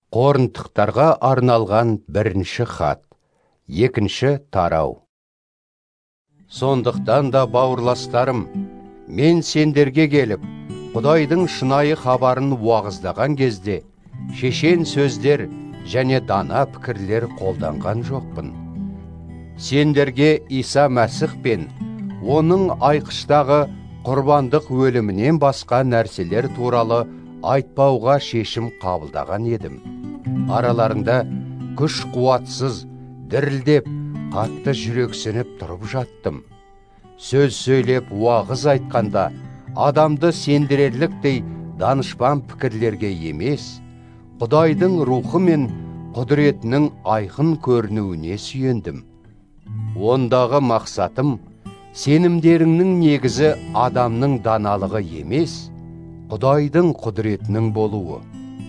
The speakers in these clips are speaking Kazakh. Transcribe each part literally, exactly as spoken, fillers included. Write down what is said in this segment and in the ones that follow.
Корынтықтарға арналған бірінші хат, екінші тарау. Сондықтан да, бауырластарым, мен сендерге келіп, Құдайдың шынайы хабарын уағыздаған кезде, шешен сөздер және дана пікірлер қолданған жоқпын. Сендерге Иса Мәсіх пен оның айқыштағы құрбандық өлімінен басқа нәрселер туралы айтпауға шешім қабылдаған едім. Араларында күш қуатсыз, дірілдеп, қатты жүрексініп тұрып жаттым. Сөз сөйлеп, уағыз айтқанда, адамды сендірерліктей данышпан пікірлерге емес, Құдайдың рухы мен құдіретінің айқын көрінуіне сүйендім. Ондағы мақсатым, сенімдеріңнің негізі адамның даналығы емес, Құдайдың құдіретінің болуы.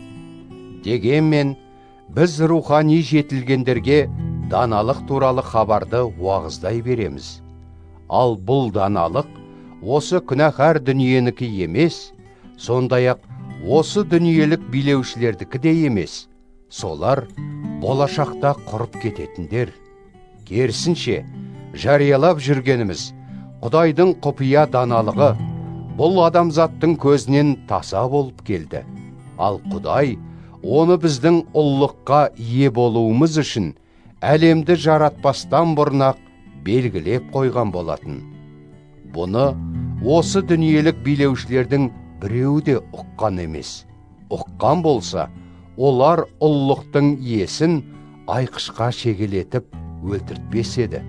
Дегенмен, біз рухани жетілгендерге даналық туралы хабарды уағыздай береміз. Ал бұл даналық осы күнәһар дүниенікі емес, сондай-ақ осы дүниелік билеушілердікі де емес. Солар болашақта құрып кететіндер. Керісінше, жариялап жүргеніміз Құдайдың құпия даналығы бұл адамзаттың көзінен таса болып келді. Ал Құдай оны біздің ұлылыққа ие болуымыз үшін әлемді жаратпастан бұрын-ақ белгілеп қойған болатын. Бұны осы дүниелік билеушілердің біреуі де ұққан емес. Ұққан болса, олар ұлылықтың иесін айқышқа шегелетіп өлтіртпес еді.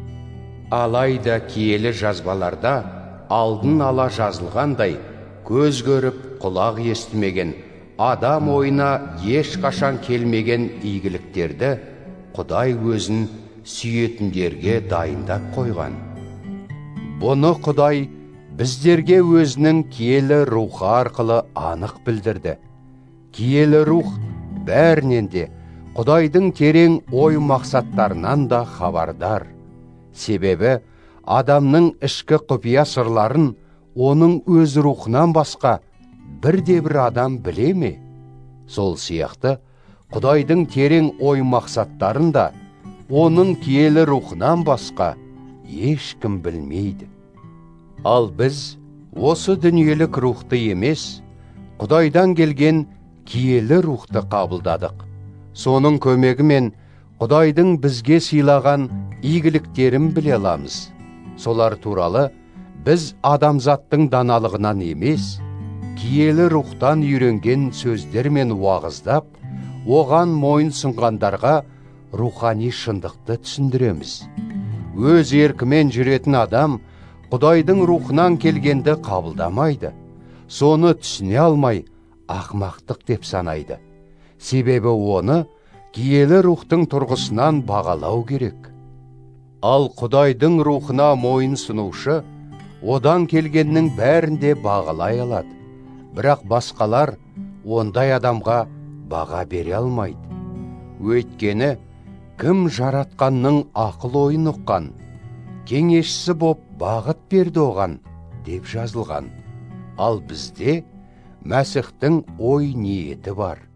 Алайда киелі жазбаларда алдын ала жазылғандай, көз көріп, құлақ естімеген, адам ойына ешқашан келмеген игіліктерді Құдай өзін сүйетіндерге дайындап қойған. Бұны Құдай біздерге өзінің киелі рухы арқылы анық білдірді. Киелі рух бәрінен де Құдайдың терең ой мақсаттарынан да хабардар. Себебі адамның ішкі құпия сырларын оның өз рухынан басқа бірде-бір адам біле ме? Сол сияқты Құдайдың терең ой мақсаттарын да оның киелі рухынан басқа ешкім білмейді. Ал біз осы дүниелік рухты емес, Құдайдан келген киелі рухты қабылдадық. Соның көмегімен Құдайдың бізге сыйлаған игіліктерін біле аламыз. Солар туралы біз адамзаттың даналығынан емес, киелі рухтан үйренген сөздермен уағыздап, оған мойын сұнғандарға рухани шындықты түсіндіреміз. Өз еркімен жүретін адам Құдайдың рухынан келгенді қабылдамайды. Соны түсіне алмай, ақмақтық деп санайды. Себебі оны киелі рухтың тұрғысынан бағалау керек. Ал Құдайдың рухына мойын сұнушы, одан келгеннің бәрінде бағалай алады. Бірақ басқалар ондай адамға баға бере алмайды. Өйткені, кім жаратқанның ақыл ойын ұққан, кеңесшісі боп бағыт берді оған, деп жазылған. Ал бізде Мәсіхтің ой ниеті бар.